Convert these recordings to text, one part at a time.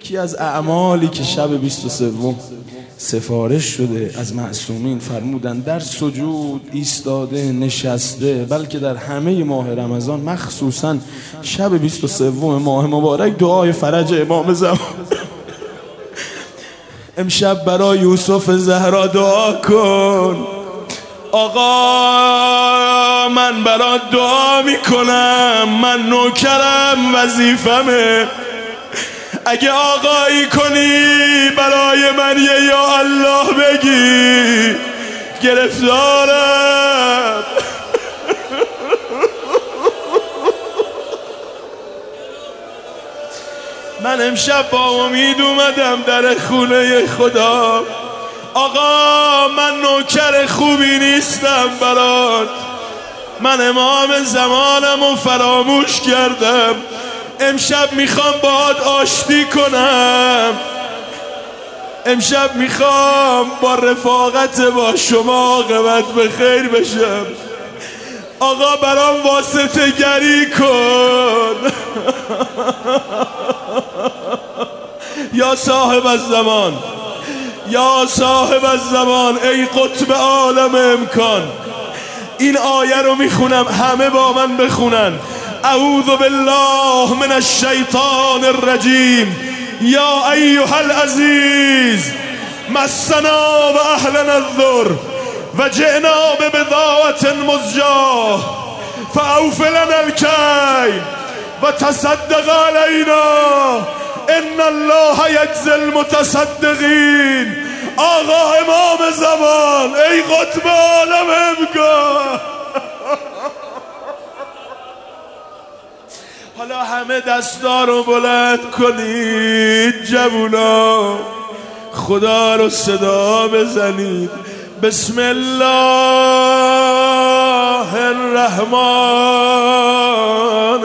یکی از اعمالی که شب 23 سفارش شده از معصومین، فرمودن در سجود، ایستاده، نشسته، بلکه در همه ماه رمضان مخصوصا شب 23 ماه مبارک دعای فرج امام زمان. امشب برای یوسف زهرا دعا کن. آقا من برات دعا میکنم، من نوکرم، وظیفمه. اگه آقایی کنی برای من یه یا الله بگی، گرفتارم. من امشب با امید اومدم در خونه خدا. آقا من نوکر خوبی نیستم برات، من امام زمانم و فراموش کردم. امشب میخوام باهات آشتی کنم، امشب میخوام با رفاقت با شما عاقبت به خیر بشم. آقا برام واسطه گری کن. یا صاحب الزمان، یا صاحب الزمان، ای قطب عالم امکان. این آیه رو میخونم، همه با من بخونن. اعوذ بالله من الشیطان الرجیم. یا ایها العزیز مسنا و اهلنا الضر و جئنا ببضاعة مزجاة فاوف لنا الکیل و تصدق علینا ان الله یجزی المتصدقین. آقا امام زمان، ای قطب عالم امکان. حالا همه دستا رو بلند کنید، جوونا خدا رو صدا بزنید. بسم الله الرحمن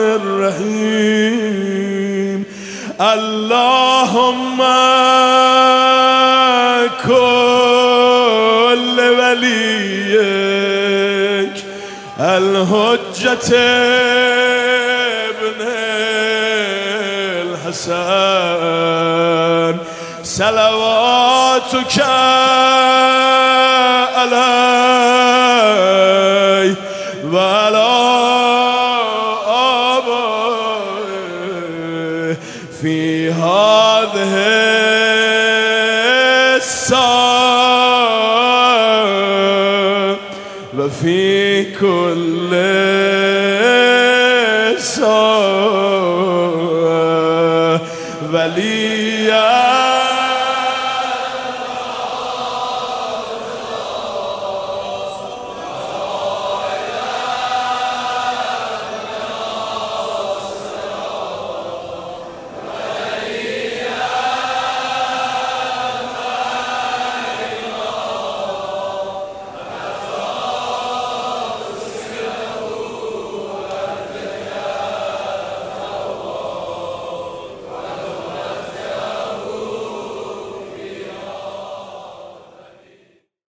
الرحیم. اللهم كل وليك الحجة ابن الحسن صلواتك عليه وعلى آبائه في هذه الساعة وفي كل ساعة وليا